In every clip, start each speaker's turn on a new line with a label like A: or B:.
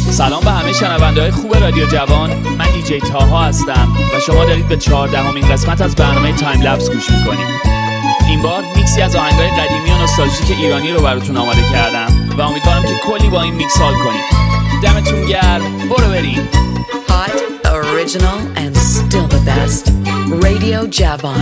A: سلام به همه شنونده‌های خوب رادیو جوان. من دیجی تاها هستم و شما دارید به 14مین قسمت از برنامه تایم لپس گوش میکنید. این بار میکسی از آهنگ‌های قدیمی و نوستالژیک ایرانی رو براتون آماده کردم و امیدوارم که کلی با این میکس حال کنید. دمتون گرم، برو بریم.
B: Hot, original and still the best. Radio جوان.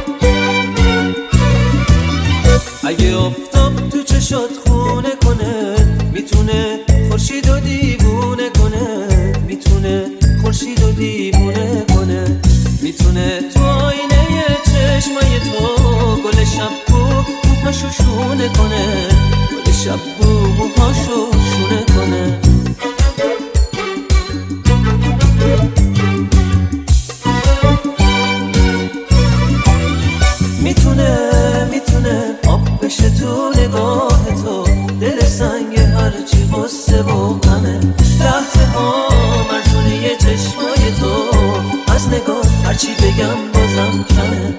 C: اگه افتاب تو چشات خونه کنه، میتونه خورشید و دیوونه کنه، میتونه خورشید و دیوونه کنه، میتونه تو آینه چشمای تو گل شب بو موهاشو شونه کنه، گل شب بو موهاشو شونه کنه. میتونه آب بشه تو نگاه تو، دل سنگ هرچی غصه و غمه، لحظه ها مرزونه چشمای تو، از نگاه هرچی بگم بازم کمه.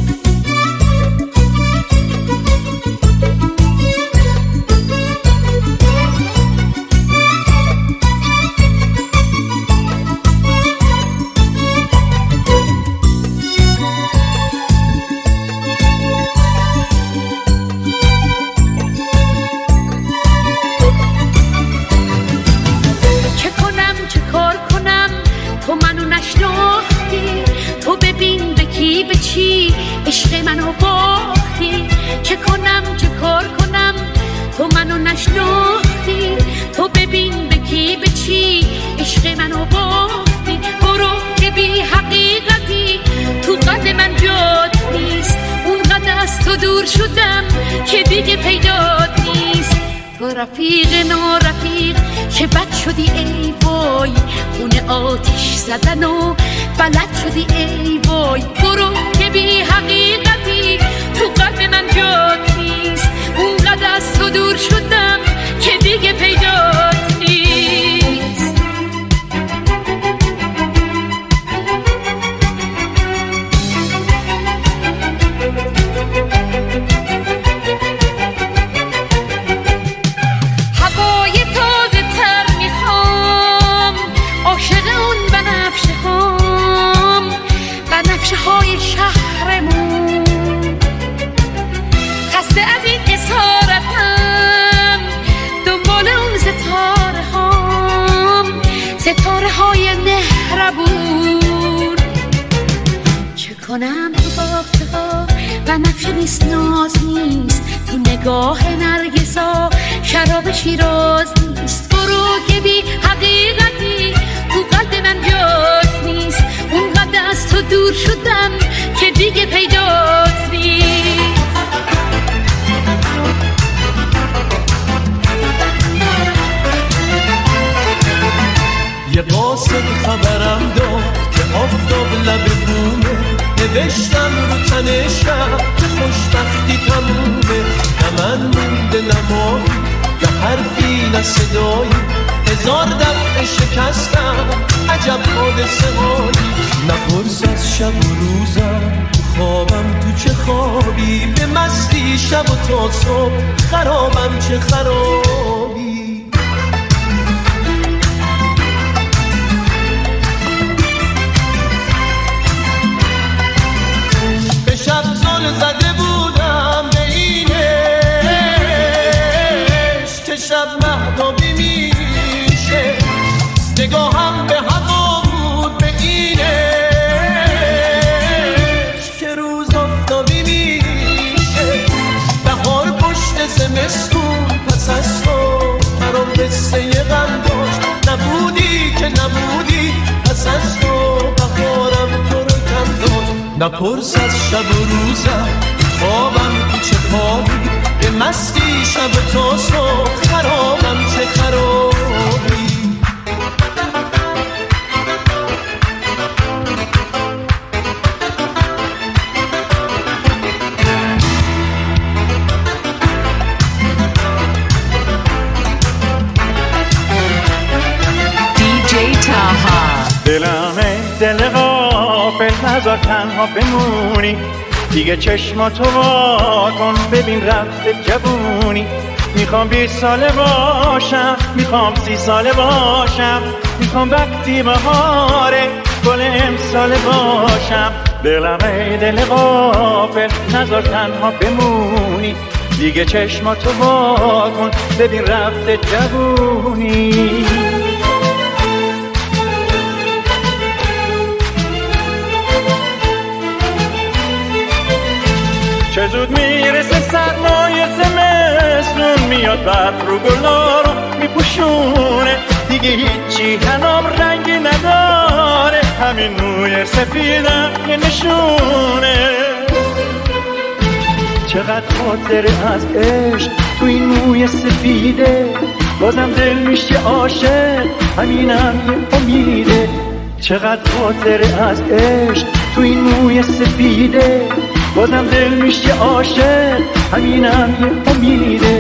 D: عشق منو باختی، چه کنم چه کار کنم تو منو نشناختی، تو ببین به کی به چی عشق منو باختی. برو که بی حقیقتی تو قلب من جات نیست، اونقدر از تو دور شدم که دیگه پیدات نیست. تو رفیق نارفیق چه بد شدی ای وای، خونه آتش زدن و بلد شدی ای وای. برو که بی حقیقتی تو قلب من جات نیست، اونقدر از تو دور شدم که دیگه پیدات نیست. هوای تازه تر میخوام، عاشق اون بنفشه هام، بنفشه های شهرمون. خسته از این اسارتم، دنبال اون ستاره هام، ستاره های مهربون. چه کنم تو باغچه ها بنفشه نیست، ناز نیست، تو نگاه نرگسا شراب شیراز نیست. برو که بی حقیقتی تو قلب من جات نیست، اونقدر از تو دور شدم که دیگه پیدات نیست.
C: یه قاصد خبرم داد که آفتاب لب بومه، نوشتم رو تنشم که خوشبختی تمومه. نه من مونده نمایی نه حرفی نه صدایی، هزار دفعه شکستم عجب حادثه هایی. نپرس از شب و روزم تو خوابم تو چه خوابی، به مستی شب و تا صبح خرابم چه خرابی. به شب زل زده بودم به اینش که شب مهتابی میشه، نگاهم به هوا بود به اینش که روز آفتابی میشه. بهار پشت زمستون پس از تو برام قصه غم داشت، نبودی که نبودی پس از تو بهارم تو رو کم داشت. نپرس از شب و روزم خوابم تو چه خوابی، به مستی شب تا صبح خرابم چه خرابی.
E: دلمه دل غافل نذار تنها بمونی، دیگه چشماتو وا کن ببین رفته جوونی. میخوام 20 ساله باشم میخوام 30 ساله باشم، میخوام وقتی بهاره گل امساله باشم. دلم ای دل غافل نذار تنها بمونی، دیگه چشماتو وا کن ببین رفته جوونی. چه زود میرسه سرمایه زمستون، میاد برف رو گلا رو میپوشونه، دیگه هیچی هنام رنگی نداره، همین موی سفیدم یه نشونه. چقدر خاطره از عشق تو این موی سفیده، بازم دل میشه عاشق همینم یه امیده. چقدر خاطره از عشق تو این موی سفیده، بازم دل میشه عاشق همینم یه امیده.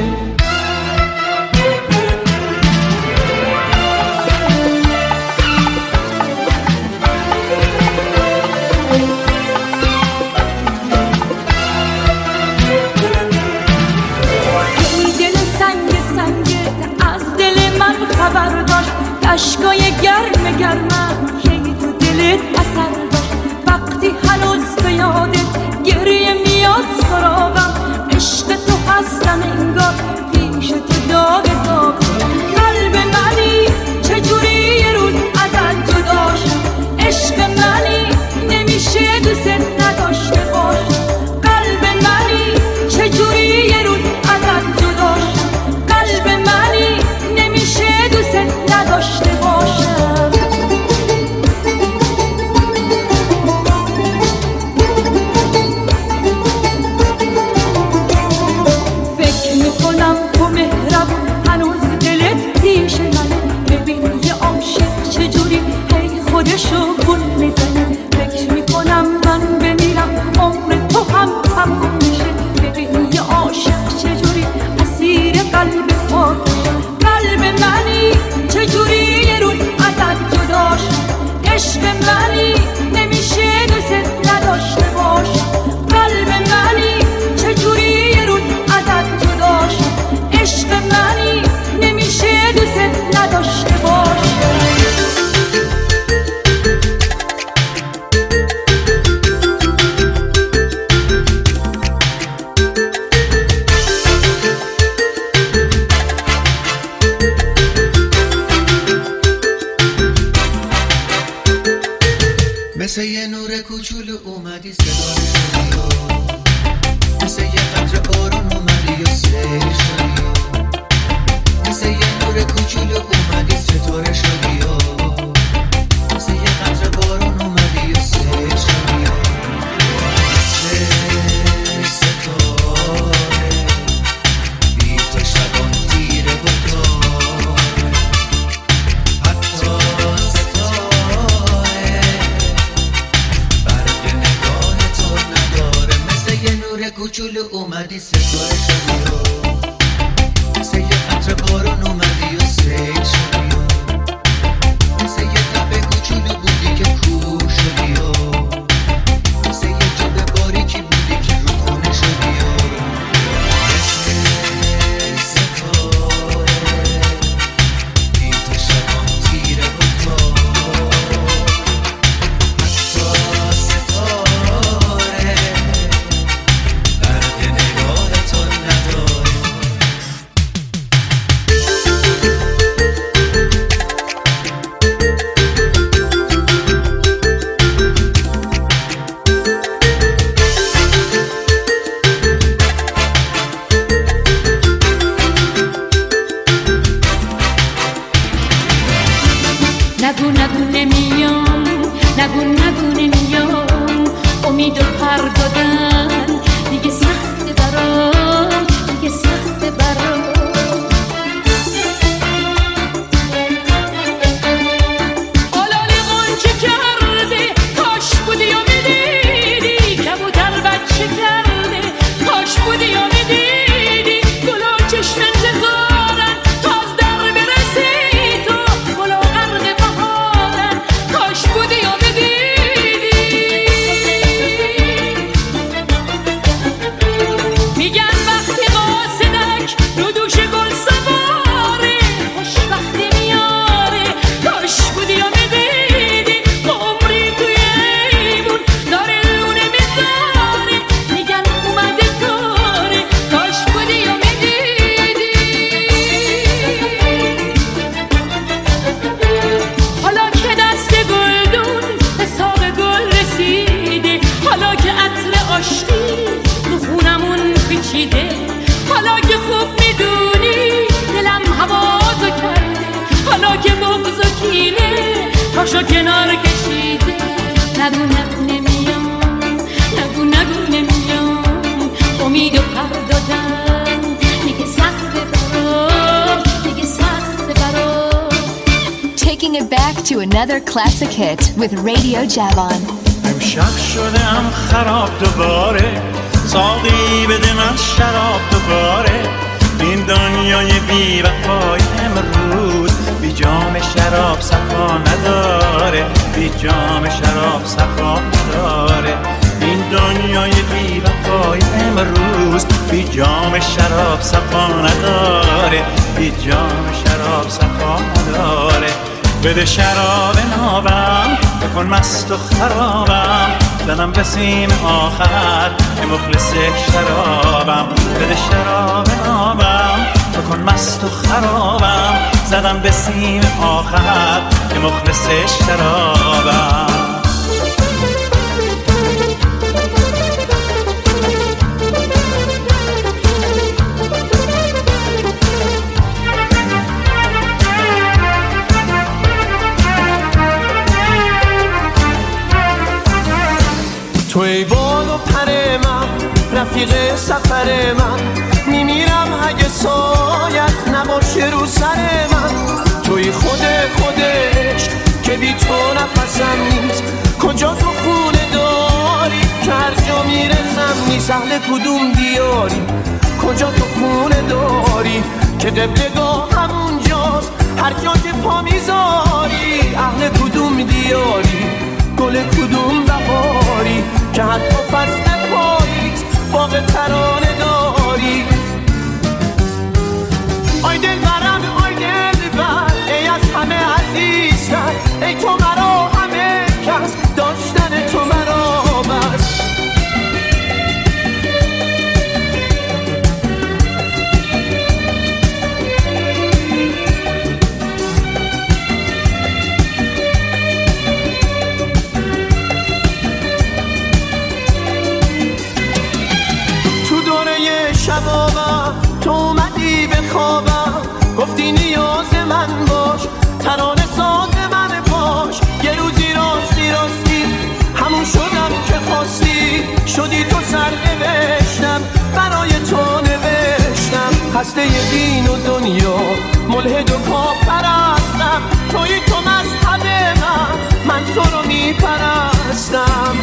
F: خبر داشت اشکای گرم گرمم که تو دلت اثر داشت، وقتی هنوز به یادت گریه میاد سراغم، عشق تو هستم انگار پیش تو داغ داغ. قلب منی چجوری یه روز ازت جدا شد، عشق منی نمیشه دوست نداشته باشم. قلب منی چجوری یه روز ازت جدا شد، قلب منی نمیشه دوست نداشته باشم. فکر میکنم تو مهربون هنوز دلت پیش منه، ببین یه عاشق چجوری هی خودشو گل میزنه. فکر میکنم من بمیرم عمر تو هم تموم میشه، ببین یه عاشق چجوری اسیر قلب خودشه. قلب منی چجوری یه روز ازت جدا شد، عشق منی نمیشه دوست نداشته باشم. قلب منی چجوری یه روز ازت جدا شد، عشق منی نمیشه دوست نداشته باشم.
G: مثل یه نور کوچولو اومدی صدا شدی، مثل یه قطره بارون اومدی و سیل شدی، مثل یه نور کوچولو اومدی ستاره شدی، مثل یه قطره بارون اومدی و سیل شدی، مثل ستاره بی تو شبان تیره و تاره، حتی کوچولو اومدی ستاره شدی، مثل یه قطره بارون اومدی و سیل شدی، مثل یه تپه کوچولو بودی که کوه شدی، مثل یه جبه باریکی بودی که رو خونه شدی، مثل ستاره بی تو شبان تیره و تاره، حتی ستاره برق نگاه تو نداره.
D: نگو نگو نمیام، نگو نگو نمیام، امید و پر دادن دیگه سخته برام، دیگه سخته برام. آلالی غنچه کرده کاش بودی و میدیدی، کبوتر بچه کرده کاش بودی و میدیدی، گلا چشم انتظارن تا از در برسی تو، گلا غرق بهارن
H: Taking it back to another classic hit with Radio Javan.
E: امشب شدم خراب دوباره ساقی بده من شراب دوباره این دنیای بی وفای امروز بی جام شراب صفا نداره بی جام شراب صفا نداره این دنیای بی وفای امروز بی جام شراب صفا نداره بی جام شراب صفا نداره بده شراب نابم بکن مست و خرابم زدم به سیم آخر که مخلص شرابم بده شراب نابم بکن مست و خرابم زدم به سیم آخر که مخلص شرابم
C: توی بال و پر من رفیق سفر من میمیرم اگه سایت نباشه رو سر من توی خودش که بی تو نفسم نیست کجا تو خونه داری که هر جا میرسم نیست اهل کدوم دیاری کجا تو خونه داری که قبلگاه همونجاست هر جا که پا میذاری اهل کدوم دیاری گل کدوم بهاری که حتی فصل پاییز باغ ترانه داری آی دل برم آی دل بر ای از همه عزیزتر ای تو مرا همه کس داشتن تو مرا بس تو اومدی به خوابم گفتی نیاز من باش ترانه ساز من باش یه روزی راستی همون شدم که خواستی شدی تو سر نوشتم برای تو نوشتم خسته دین و دنیا ملحد و پاپرستم توی تو مذهب من تو رو میپرستم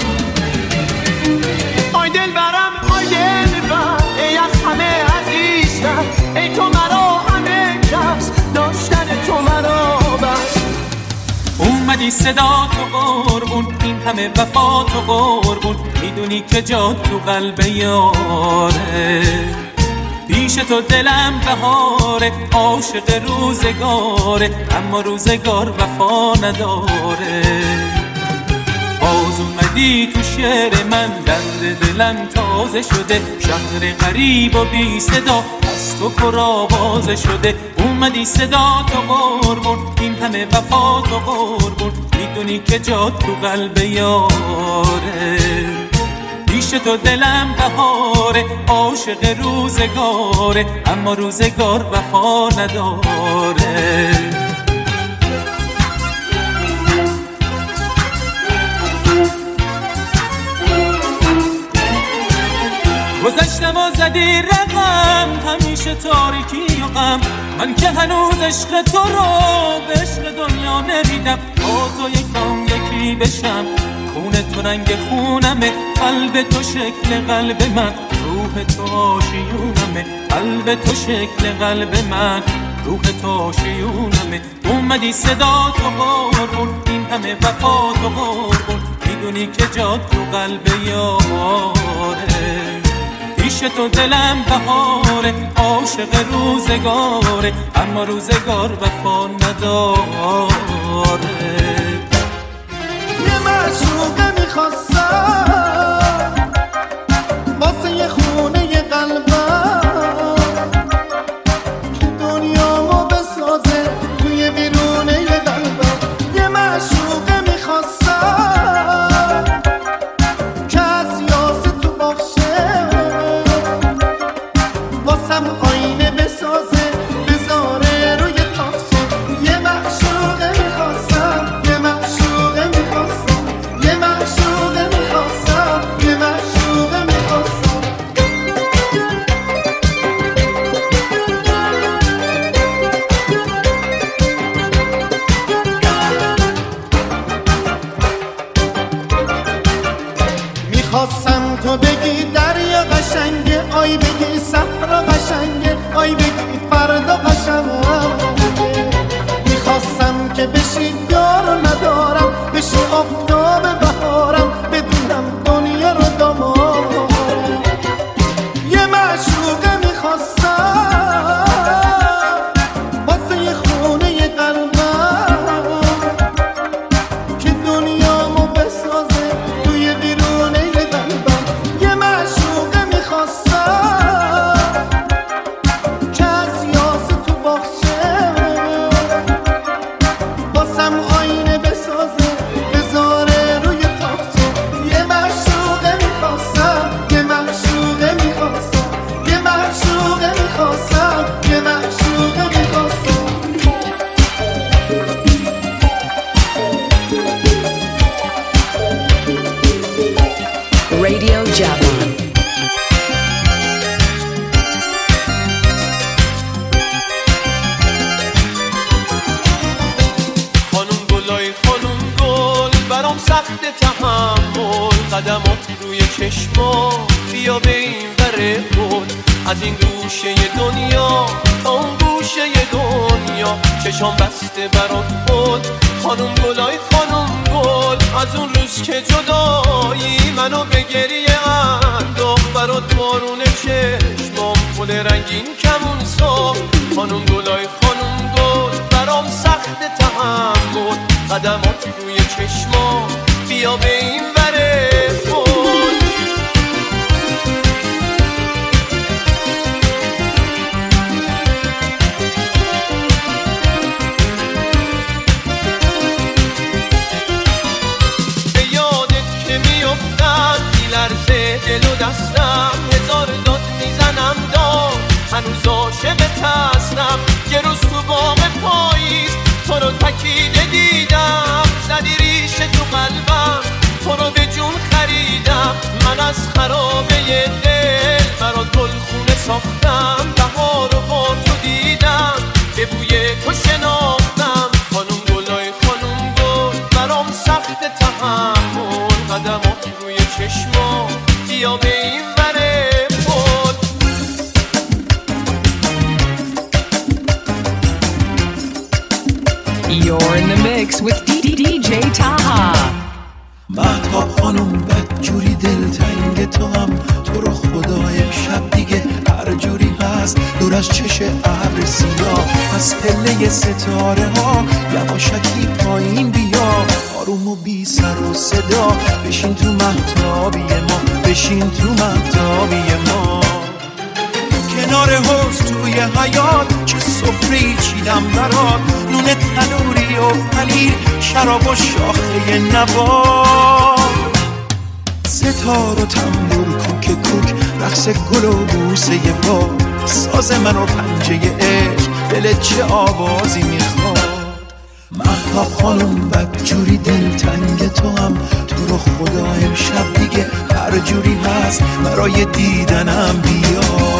C: آی دل برم آی دل بر ای از همه عزیزتر ای تو مرا همه کس داشتن تو مرا بس
I: اومدی صدا تو قربون این همه وفا تو قربون میدونی که جا تو قلب یاره پیش تو دلم بهاره عاشق روزگاره اما روزگار وفا نداره باز اومدی تو شعر من درد دلم تازه شده شهر غریب و بی صدا از تو پر آوازه شده اومدی صدا تو قربون این همه وفا تو قربون میدونی که جا تو قلب یاره پیش تو دلم بهاره عاشق روزگاره اما روزگار وفا نداره گذشتم و زدی رقم همیشه تاریکی و غم من که هنوز عشق تو رو به عشق دنیا ندیدم با تو یکم یکی بشم خون تو رنگ خونمه قلب تو شکل قلب من روح تو آشیونمه قلب تو شکل قلب من روح تو آشیونمه اومدی صدا تو قربون این همه وفا تو قربون میدونی که جا تو قلب یاره پیش تو دلم بهاره عاشق روزگاره اما روزگار وفا نداره
C: یه معشوقه میخواستم واسه یه خونه یه قلبم که دنیامو بسازه توی بیرونه یه قلبم یه معشوقه میخواستم که از یاسه تو بخشه واسم آینه بسازه بذاره روی تاخشه یه معشوقه میخواستم یه معشوقه میخواستم یه معشوقه میخواستم که بشی یارو ندارم، بشی آفتاب بهارم، بدونم دنیا رو دامارم. یه معشوقه میخواستم واسه یه خونه یه قلبم که دنیامو بسازه توی بیرونه یه قلبم. یه معشوقه میخواستم که از یاس تو باخشه واسم آینه بسازه بذاره روی تاخچه. یه معشوقه میخواستم، یه معشوقه میخواستم، یه معشوقه میخواستم، یه معشوقه میخواستم.
B: Radio Javan.
C: خانم گلای خانم گل برام سخت تحمل، قدمات روی چشما بیا به این وره بود، از این گوشه دنیا تا اون گوشه دنیا چشام بسته برات بود. خانم گلای خانم گل از اون روز که جدایی منو به گریه انداخت، برات بارون چشمام گل رنگین کمون ساخت. خانم گلای خانم گل برام سخت تحمل، قدمات روی چشما بیا به این وره بود. به یادت که میافتم میلرزه دل و دستم، هزار داد میزنم داد هنوز عاشقت هستم. یه روز تو باغ پاییز تو رو تکیده دیدم، زدی ریشه تو قلبم تو رو به جون خریدم. من از خرابه دل برات گلخونه ساختم، بهار رو با تو دیدم به بوی تو شناختم. خانم گلای خانم گل برام سخت تحمل، قدمات روی چشما بیا به این وره بود.
B: You're in the mix with DJ Taha.
G: مهتاب خانم بدجوری دلتنگ تو هم، تو رو خدا امشب دیگه هر جوری هست دور از چش ابر سیاه، از پله ستاره ها یواشکی پایین بیا، آروم و بی سر و صدا بشین تو مهتابی ما، بشین تو مهتابی ما. کنار حوض توی حیاط چه سفره‌ای چیدم برات، نون تنوری و پنیر، شراب و شاخه نبات، ستار و تنبور کوک کوک، رقص گل و بوسه باد، ساز من و پنجه عشق، دلت چه آوازی میخواد. مهتاب خانم بدجوری دلتنگ تو هم، تو رو خدا امشب دیگه هر جوری هست برای دیدنم بیا.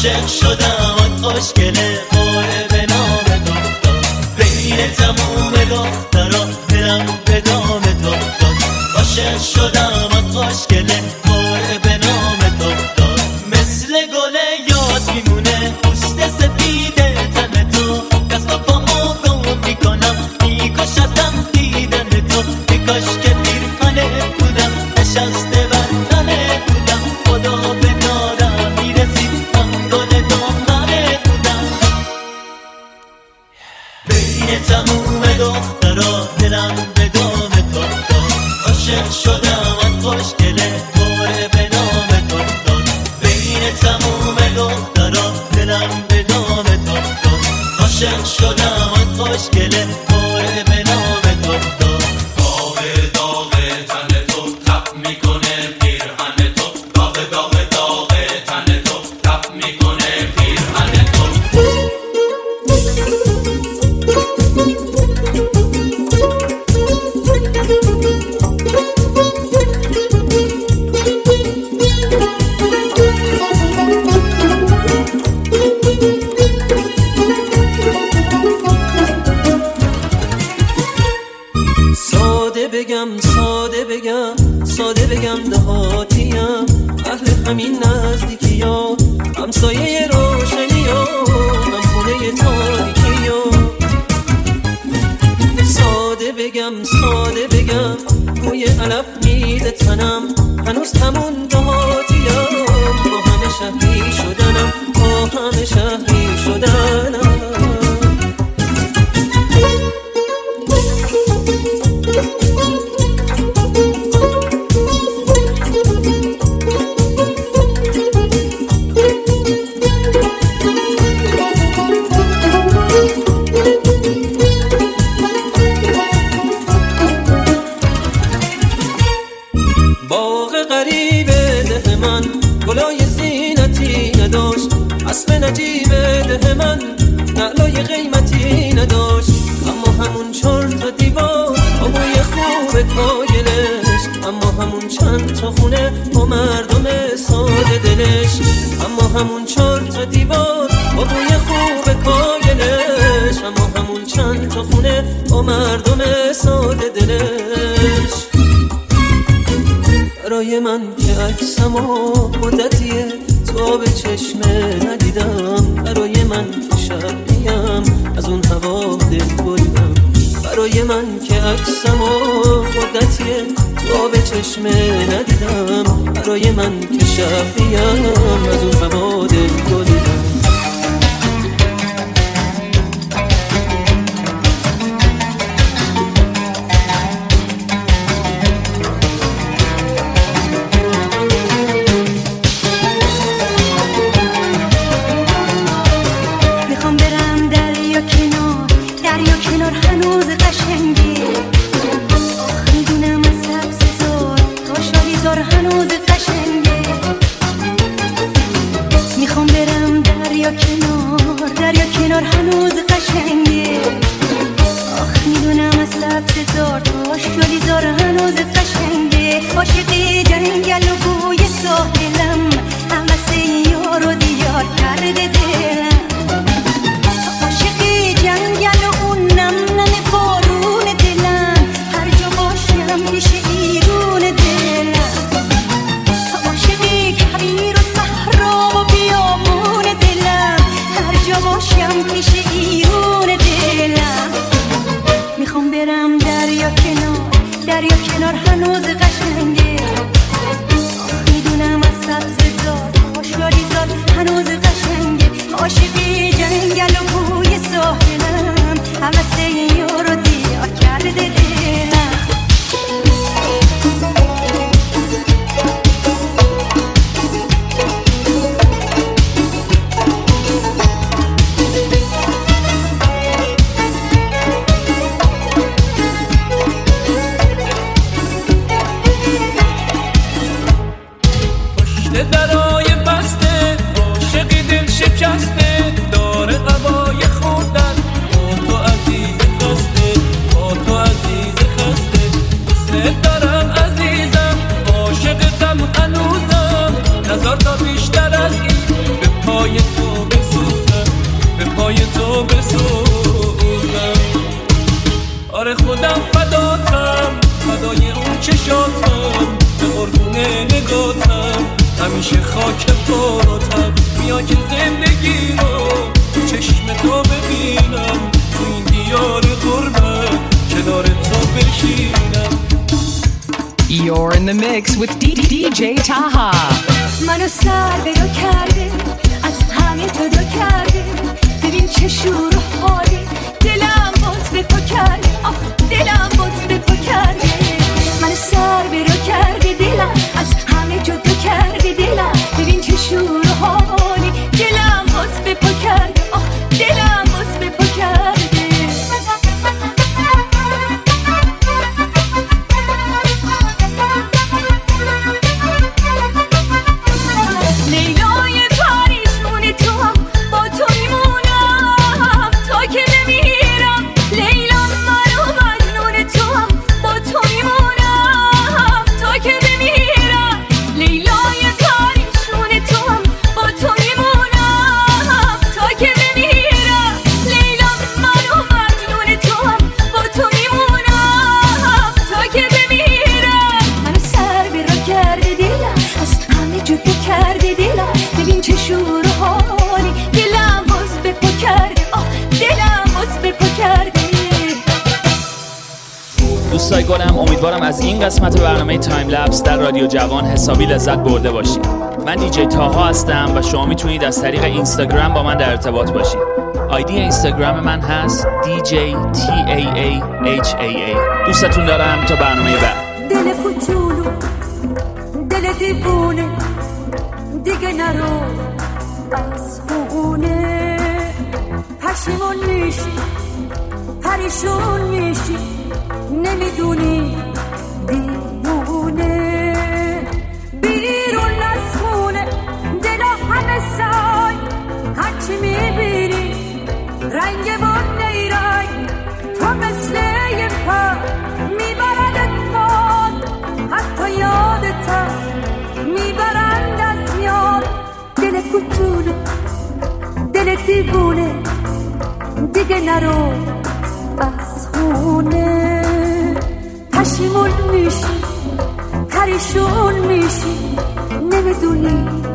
C: عاشق شدم آن خوشگله باره به نام دختر بین تموم دخترا دلم به دام دختر عاشق شدم آن خوشگله باره به نام دختر مثل گل یاد میمونه پوست سفید تن تو دست با پامو گم میکنم میکشدم دیدن تو میکاش که پیرهنه بودم نشسته بر تنه بودم خدا به نادم میرسید من گل دامنه بودم بین تموم دخترا دلم به دام دختر عاشق شدم آن خوشگله باره به نام دختر بین تموم دخترا دلم به دام دختر عاشق شدم آن خوشگله باره به نام دختر داغ داغ تن تو تپ میکنه پیرهن تو داغ داغ داغ تن تو تپ میکنه پیرهن تو ساده بگم دهاتیم اهل همین نزدیکی ها همسایه روشنی ها هم خونه تاریکی ها ساده بگم بوی علف میده تنم هنوز همون دهاتیم با همه شهری شدنم اسب نجیب ده من نعلای قیمتی نداشت اما همون 4 تا دیوار با بوی خوب کایلش اما همون چند تا خونه با مردم ساده دلش اما همون 4 تا دیوار با بوی خوب کایلش اما همون چند تا خونه با مردم ساده دلش برای من که عکسم و مدتیه تو به چشمه ندیدم برای من که شبیم از اون هوا دل بریدم برای من که عکسم و مدتیه تو به چشمه ندیدم برای من که شبیم از اون هوا دل بریدم میشه خاک پاتم. بیا که زندگی رو تو چشم تو ببینم، تو این دیار غربت کنار تو بشینم.
J: You're in the mix with DJ Taha.
F: منو سر به رو کرده، از همه جدا کرده. ببین چه شور و حاله، دلم باز به پا کرده. آه دلم باز به پا کرده. منو سر به رو کرده، دلم از همه جدا کرده. دلم ببین چه شور و حاله، دلم باز به پا کرده. آه دلم باز به پا کرده.
A: دوستای گلم، امیدوارم از این قسمت برنامه تایم لپس در رادیو جوان حسابی لذت برده باشید. من دیجی تاها هستم و شما میتونید از طریق اینستاگرام با من در ارتباط باشید. آیدی اینستاگرام من هست DJTAAHAA. دوستتون دارم تا برنامه بعد.
F: دل کوچولو، دل دیوونه، دیگه نرو از خونه. پشیمون میشی، پریشون میشی، نمیدونی دیوونه. بیرون از خونه دلا همه سای، هرچی میبینی رنگ باد نیرنگ. تو مثل یه پر میبردت باد، حتی یادت میبرند از یاد. دل کوچولو، دل دیوونه، دیگه نرو از خونه. پشیمون میشی، پریشون میشی، نمیدونی